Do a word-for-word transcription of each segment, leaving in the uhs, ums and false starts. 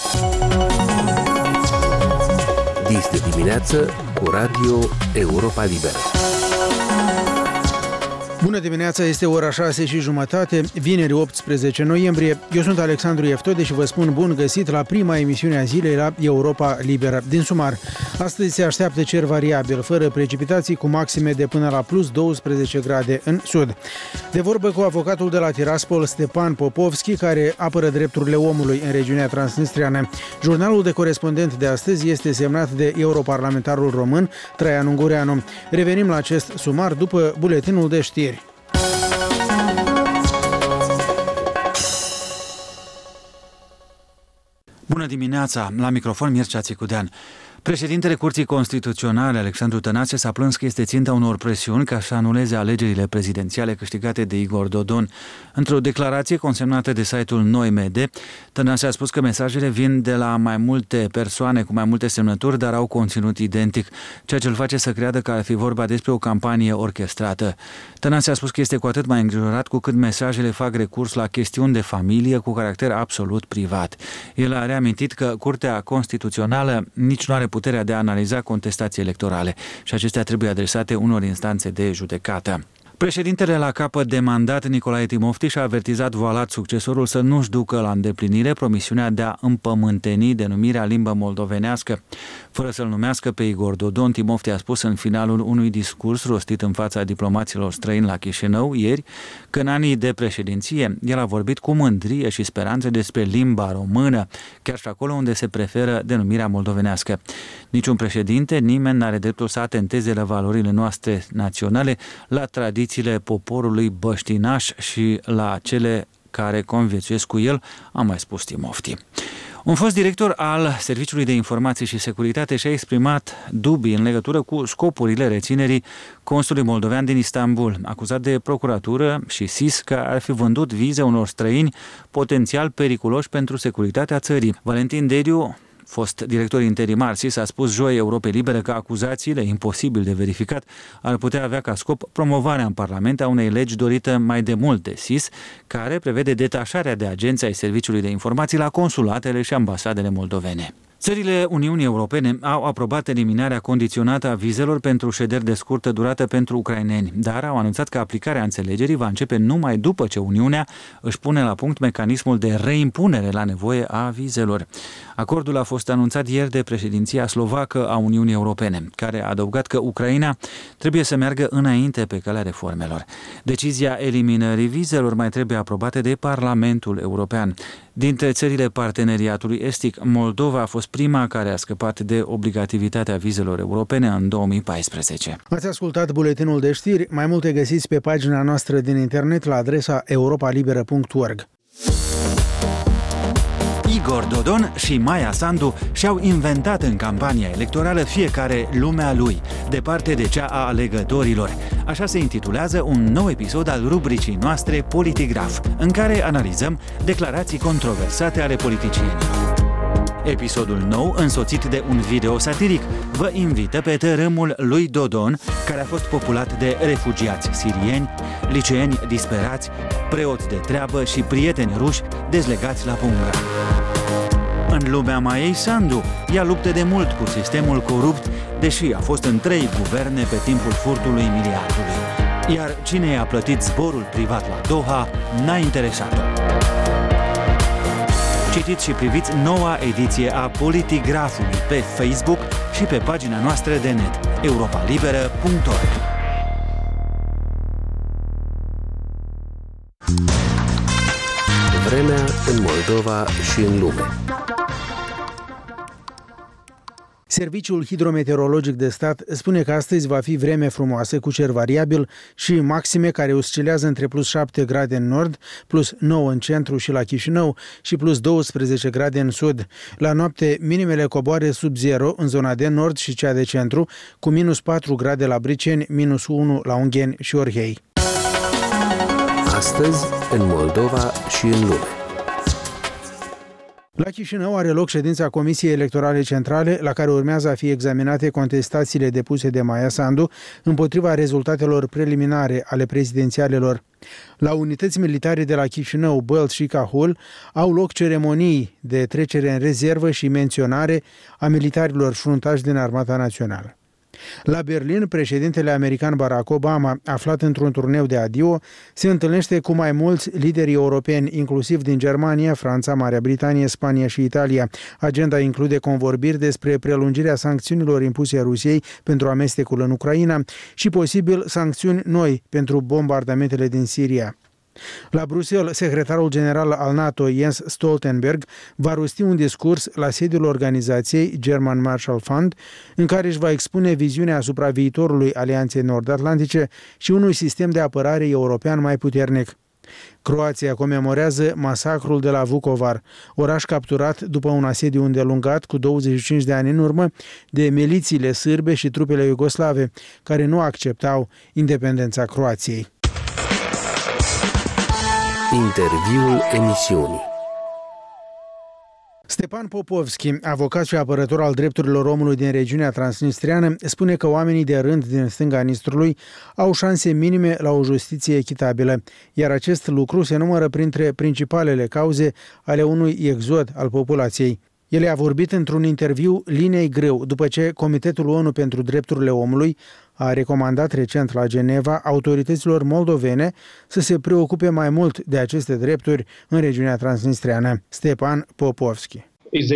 Dis de dimineață cu Radio Europa Liberă. Bună dimineața, este ora șase și jumătate, vineri optsprezece noiembrie. Eu sunt Alexandru Eftode și vă spun bun găsit la prima emisiune a zilei la Europa Liberă. Din sumar, astăzi se așteaptă cer variabil, fără precipitații, cu maxime de până la plus douăsprezece grade în sud. De vorbă cu avocatul de la Tiraspol, Stepan Popovski, care apără drepturile omului în regiunea transnistriană. Jurnalul de corespondent de astăzi este semnat de europarlamentarul român Traian Ungureanu. Revenim la acest sumar după buletinul de știri. Bună dimineața! La microfon Mircea Țicudean. Președintele Curții Constituționale, Alexandru Tănase, s-a plâns că este ținta unor presiuni ca să anuleze alegerile prezidențiale câștigate de Igor Dodon. Într-o declarație consemnată de site-ul NoiMede, Tănase a spus că mesajele vin de la mai multe persoane cu mai multe semnături, dar au conținut identic, ceea ce îl face să creadă că ar fi vorba despre o campanie orchestrată. Tănase a spus că este cu atât mai îngrijorat cu cât mesajele fac recurs la chestiuni de familie cu caracter absolut privat. El a reamintit că Curtea Constituțională nici nu are puterea de a analiza contestații electorale și acestea trebuie adresate unor instanțe de judecată. Președintele la capăt de mandat, Nicolae Timofti, și-a avertizat voalat succesorul să nu-și ducă la îndeplinire promisiunea de a împământeni denumirea limbă moldovenească. Fără să-l numească pe Igor Dodon, Timofti a spus în finalul unui discurs rostit în fața diplomaților străini la Chișinău ieri că în anii de președinție el a vorbit cu mândrie și speranțe despre limba română, chiar și acolo unde se preferă denumirea moldovenească. Niciun președinte, nimeni n-are dreptul să atenteze la valorile noastre naționale, la tradiții poporului băștinaș și la cele care conviețuiesc cu el, a mai spus Timofti. Un fost director al Serviciului de Informații și Securitate și-a exprimat dubii în legătură cu scopurile reținerii consulului moldovean din Istanbul, acuzat de procuratură și S I S că ar fi vândut vize unor străini potențial periculoși pentru securitatea țării. Valentin Dediu, fost director interimar S I S, a spus joi Europei Libere că acuzațiile, imposibil de verificat, ar putea avea ca scop promovarea în Parlament a unei legi dorită mai de mult de S I S, care prevede detașarea de agenți ai Serviciului de Informații la consulatele și ambasadele moldovene. Țările Uniunii Europene au aprobat eliminarea condiționată a vizelor pentru șederi de scurtă durată pentru ucraineni, dar au anunțat că aplicarea înțelegerii va începe numai după ce Uniunea își pune la punct mecanismul de reimpunere la nevoie a vizelor. Acordul a fost anunțat ieri de președinția slovacă a Uniunii Europene, care a adăugat că Ucraina trebuie să meargă înainte pe calea reformelor. Decizia eliminării vizelor mai trebuie aprobată de Parlamentul European. Dintre țările parteneriatului estic, Moldova a fost prima care a scăpat de obligativitatea vizelor europene în două mii paisprezece. Ați ascultat buletinul de știri, mai multe găsiți pe pagina noastră din internet la adresa europa liberă punct org. Igor Dodon și Maia Sandu și-au inventat în campania electorală fiecare lumea lui, departe de cea a alegătorilor. Așa se intitulează un nou episod al rubricii noastre Politigraf, în care analizăm declarații controversate ale politicienilor. Episodul nou, însoțit de un video satiric, vă invită pe tărâmul lui Dodon, care a fost populat de refugiați sirieni, liceeni disperați, preoți de treabă și prieteni ruși dezlegați la punga. În lumea Maiei Sandu, ea luptă de mult cu sistemul corupt, deși a fost în trei guverne pe timpul furtului miliardului. Iar cine i-a plătit zborul privat la Doha n-a interesat-o. Citiți și priviți noua ediție a Politigrafului pe Facebook și pe pagina noastră de net europa liberă punct org. Vremea în Moldova și în lume. Serviciul Hidrometeorologic de Stat spune că astăzi va fi vreme frumoasă cu cer variabil și maxime care oscilează între plus șapte grade în nord, plus nouă în centru și la Chișinău și plus douăsprezece grade în sud. La noapte, minimele coboare sub zero în zona de nord și cea de centru, cu minus patru grade la Briceni, minus unu la Ungheni și Orhei. Astăzi, în Moldova și în lume. La Chișinău are loc ședința Comisiei Electorale Centrale, la care urmează a fi examinate contestațiile depuse de Maia Sandu împotriva rezultatelor preliminare ale prezidențialelor. La unități militare de la Chișinău, Bălți și Cahul au loc ceremonii de trecere în rezervă și menționare a militarilor fruntași din Armata Națională. La Berlin, președintele american Barack Obama, aflat într-un turneu de adio, se întâlnește cu mai mulți lideri europeni, inclusiv din Germania, Franța, Marea Britanie, Spania și Italia. Agenda include convorbiri despre prelungirea sancțiunilor impuse Rusiei pentru amestecul în Ucraina și posibil sancțiuni noi pentru bombardamentele din Siria. La Bruxelles, secretarul general al NATO, Jens Stoltenberg, va rosti un discurs la sediul organizației German Marshall Fund, în care își va expune viziunea asupra viitorului Alianței Nord-Atlantice și unui sistem de apărare european mai puternic. Croația comemorează masacrul de la Vukovar, oraș capturat după un asediu îndelungat cu douăzeci și cinci de ani în urmă de milițiile sârbe și trupele iugoslave, care nu acceptau independența Croației. Interviul emisiunii. Stepan Popovski, avocat și apărător al drepturilor omului din regiunea transnistriană, spune că oamenii de rând din stânga Nistrului au șanse minime la o justiție echitabilă, iar acest lucru se numără printre principalele cauze ale unui exod al populației. El a vorbit într-un interviu Liniei Greu, după ce Comitetul ONU pentru Drepturile Omului a recomandat recent la Geneva autorităților moldovene să se preocupe mai mult de aceste drepturi în regiunea transnistreană. Stepan Popovski.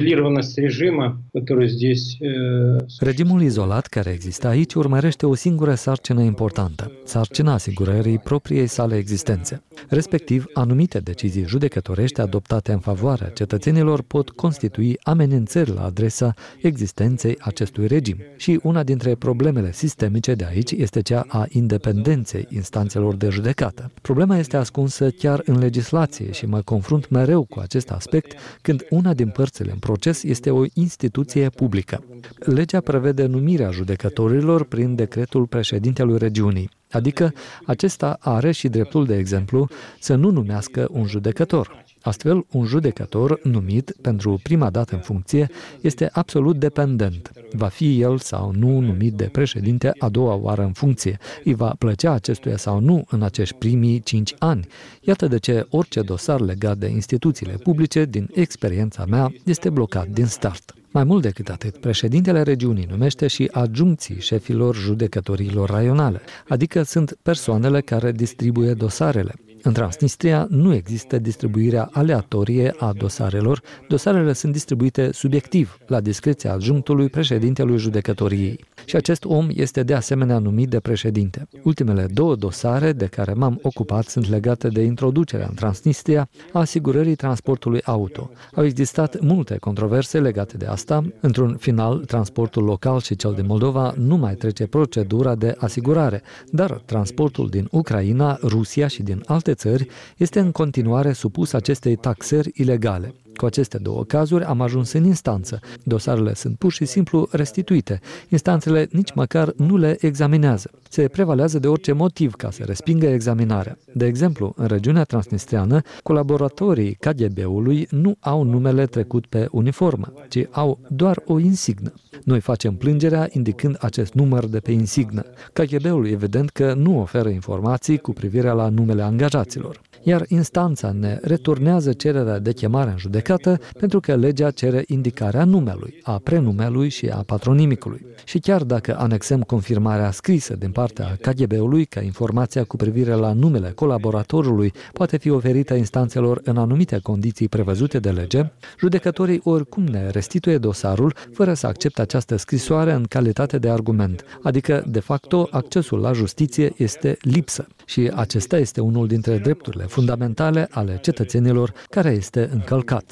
Regimul izolat care există aici urmărește o singură sarcină importantă, sarcina asigurării propriei sale existențe. Respectiv, anumite decizii judecătorești adoptate în favoarea cetățenilor pot constitui amenințări la adresa existenței acestui regim. Și una dintre problemele sistemice de aici este cea a independenței instanțelor de judecată. Problema este ascunsă chiar în legislație și mă confrunt mereu cu acest aspect când una din părțile în proces este o instituție publică. Legea prevede numirea judecătorilor prin decretul președintelui regiunii, adică acesta are și dreptul, de exemplu, să nu numească un judecător. Astfel, un judecător numit pentru prima dată în funcție este absolut dependent. Va fi el sau nu numit de președinte a doua oară în funcție. Îi va plăcea acestuia sau nu în acești primii cinci ani. Iată de ce orice dosar legat de instituțiile publice, din experiența mea, este blocat din start. Mai mult decât atât, președintele regiunii numește și adjuncții șefilor judecătorilor raionale, adică sunt persoanele care distribuie dosarele. În Transnistria nu există distribuirea aleatorie a dosarelor, dosarele sunt distribuite subiectiv, la discreția adjunctului președintelui judecătoriei. Și acest om este de asemenea numit de președinte. Ultimele două dosare de care m-am ocupat sunt legate de introducerea în Transnistria a asigurării transportului auto. Au existat multe controverse legate de asta. Într-un final, transportul local și cel din Moldova nu mai trece procedura de asigurare, dar transportul din Ucraina, Rusia și din alte țări este în continuare supus acestei taxări ilegale. Cu aceste două cazuri am ajuns în instanță. Dosarele sunt pur și simplu restituite. Instanțele nici măcar nu le examinează. Se prevalează de orice motiv ca să respingă examinarea. De exemplu, în regiunea transnistreană, colaboratorii K G B-ului nu au numele trecut pe uniformă, ci au doar o insignă. Noi facem plângerea indicând acest număr de pe insignă. K G B-ul evident că nu oferă informații cu privire la numele angajaților. Iar instanța ne returnează cererea de chemare în judecată pentru că legea cere indicarea numelui, a prenumelui și a patronimicului. Și chiar dacă anexăm confirmarea scrisă din partea K G B-ului că informația cu privire la numele colaboratorului poate fi oferită instanțelor în anumite condiții prevăzute de lege, judecătorii oricum ne restituie dosarul fără să accepte această scrisoare în calitate de argument, adică, de facto, accesul la justiție este lipsă. Și acesta este unul dintre drepturile fundamentale ale cetățenilor care este încălcat.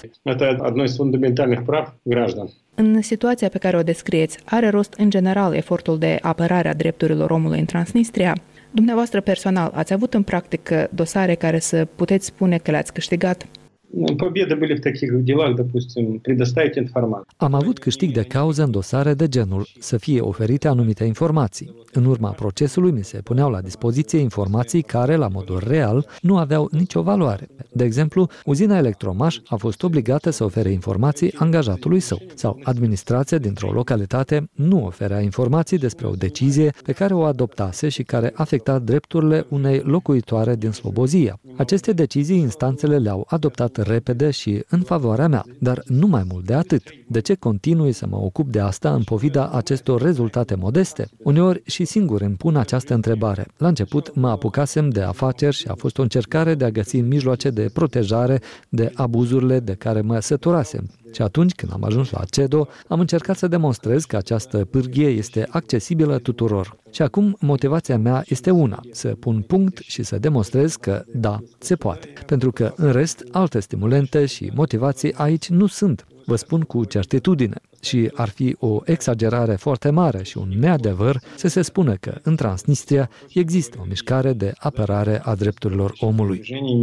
În situația pe care o descrieți, are rost în general efortul de apărare a drepturilor omului în Transnistria? Dumneavoastră personal, ați avut în practică dosare care să puteți spune că le-ați câștigat? Победы были в таких делах, допустим, предоставить информацию. Am avut câștig de cauză în dosare de genul să fie oferite anumite informații. În urma procesului mi se puneau la dispoziție informații care, la modul real, nu aveau nicio valoare. De exemplu, uzina Electromaș a fost obligată să ofere informații angajatului său, sau administrația dintr-o localitate nu oferea informații despre o decizie pe care o adoptase și care afecta drepturile unei locuitoare din Slobozia. Aceste decizii instanțele le-au adoptat repede și în favoarea mea, dar nu mai mult de atât. De ce continui să mă ocup de asta în pofida acestor rezultate modeste? Uneori și singur îmi pun această întrebare. La început mă apucasem de afaceri și a fost o încercare de a găsi mijloace de protejare de abuzurile de care mă săturasem. Și atunci când am ajuns la CEDO, am încercat să demonstrez că această pârghie este accesibilă tuturor. Și acum motivația mea este una, să pun punct și să demonstrez că da, se poate. Pentru că în rest, alte stimulente și motivații aici nu sunt. Vă spun cu certitudine și ar fi o exagerare foarte mare și un neadevăr să se spună că în Transnistria există o mișcare de apărare a drepturilor omului.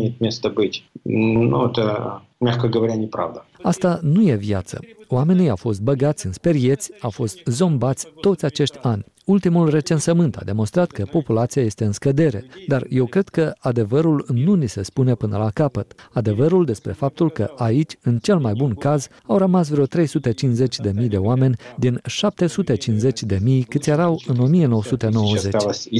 Asta nu e viață. Oamenii au fost băgați în sperieți, au fost zombați toți acești ani. Ultimul recensământ a demonstrat că populația este în scădere, dar eu cred că adevărul nu ni se spune până la capăt. Adevărul despre faptul că aici, în cel mai bun caz, au rămas vreo trei sute cincizeci de mii de oameni din șapte sute cincizeci de mii câți erau în o mie nouă sute nouăzeci.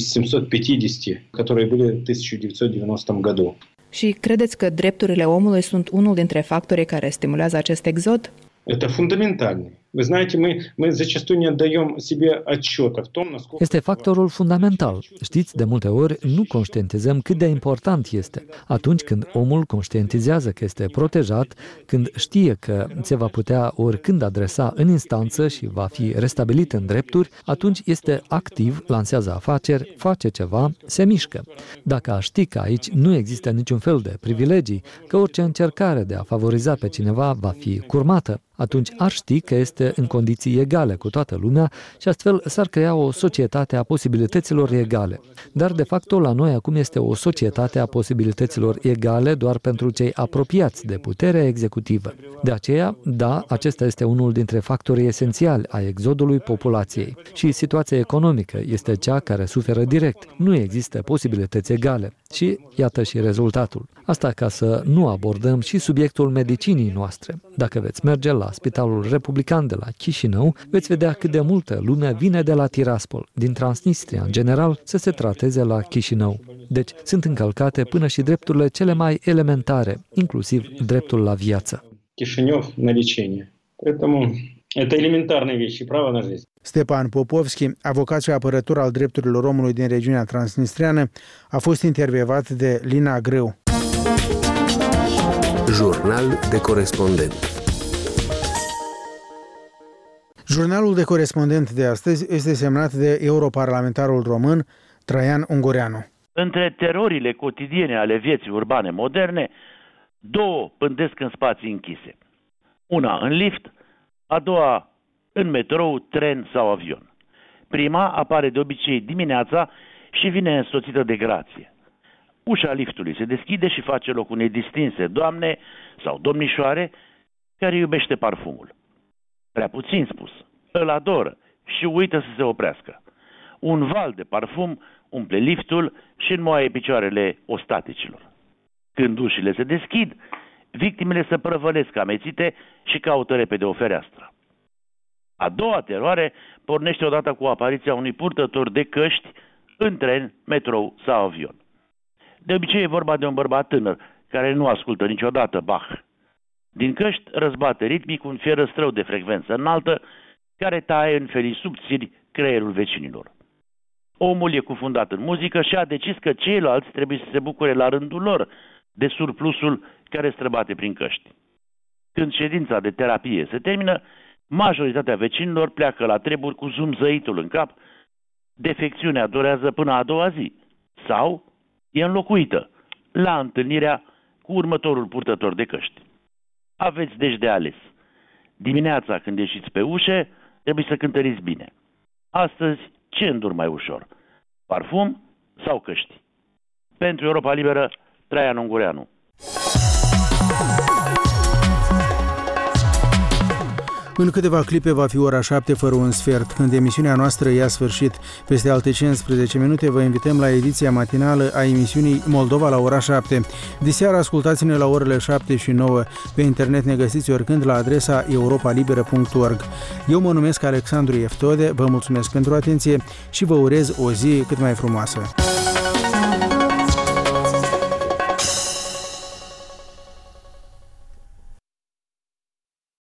Și credeți că drepturile omului sunt unul dintre factorii care stimulează acest exod? Это фундаментальный. Вы знаете, мы, мы зачастую не отдаем себе отчета в том, насколько... Este factorul fundamental. Știți, de multe ori nu conștientizăm cât de important este. Atunci când omul conștientizează că este protejat, când știe că se va putea oricând adresa în instanță și va fi restabilit în drepturi, atunci este activ, lansează afaceri, face ceva, se mișcă. Dacă aș ști că aici nu există niciun fel de privilegii, că orice încercare de a favoriza pe cineva va fi curmată, atunci ar ști că este în condiții egale cu toată lumea și astfel s-ar crea o societate a posibilităților egale. Dar, de fapt, la noi acum este o societate a posibilităților egale doar pentru cei apropiați de puterea executivă. De aceea, da, acesta este unul dintre factorii esențiali ai exodului populației. Și situația economică este cea care suferă direct. Nu există posibilități egale. Și iată și rezultatul. Asta ca să nu abordăm și subiectul medicinii noastre. Dacă veți merge la Spitalul Republican de la Chișinău, veți vedea cât de multă lume vine de la Tiraspol, din Transnistria în general, să se trateze la Chișinău. Deci sunt încălcate până și drepturile cele mai elementare, inclusiv dreptul la viață. Chișinău на лечение. Поэтому это элементарные вещи, право на жизнь. Stepan Popovski, avocat și apărător al drepturilor omului din regiunea transnistreană, a fost intervievat de Lina Greu. Jurnal de corespondent. Jurnalul de corespondent de astăzi este semnat de europarlamentarul român Traian Ungureanu. Între terorile cotidiene ale vieții urbane moderne, două pândesc în spații închise. Una în lift, a doua în metrou, tren sau avion. Prima apare de obicei dimineața și vine însoțită de grație. Ușa liftului se deschide și face loc unei distinse doamne sau domnișoare care iubește parfumul. Prea puțin spus, îl adoră și uită să se oprească. Un val de parfum umple liftul și înmoaie picioarele ostaticilor. Când ușile se deschid, victimele se prăvălesc amețite și caută repede o fereastră. A doua teroare pornește odată cu apariția unui purtător de căști în tren, metrou sau avion. De obicei e vorba de un bărbat tânăr care nu ascultă niciodată Bach. Din căști răzbate ritmic un fier răstrău de frecvență înaltă care taie în felii subțiri creierul vecinilor. Omul e cufundat în muzică și a decis că ceilalți trebuie să se bucure la rândul lor de surplusul care străbate prin căști. Când ședința de terapie se termină, majoritatea vecinilor pleacă la treburi cu zumzăitul în cap, defecțiunea durează până a doua zi sau e înlocuită la întâlnirea cu următorul purtător de căști. Aveți deci de ales. Dimineața când ieșiți pe ușe, trebuie să cântăriți bine. Astăzi, ce îndur mai ușor? Parfum sau căști? Pentru Europa Liberă, Traian Ungureanu. În câteva clipe va fi ora șapte fără un sfert, când emisiunea noastră ia sfârșit. Peste alte cincisprezece minute vă invităm la ediția matinală a emisiunii Moldova la ora șapte. Diseară ascultați-ne la orele șapte și nouă. Pe internet ne găsiți oricând la adresa europa liberă punct org. Eu mă numesc Alexandru Eftode, vă mulțumesc pentru atenție și vă urez o zi cât mai frumoasă.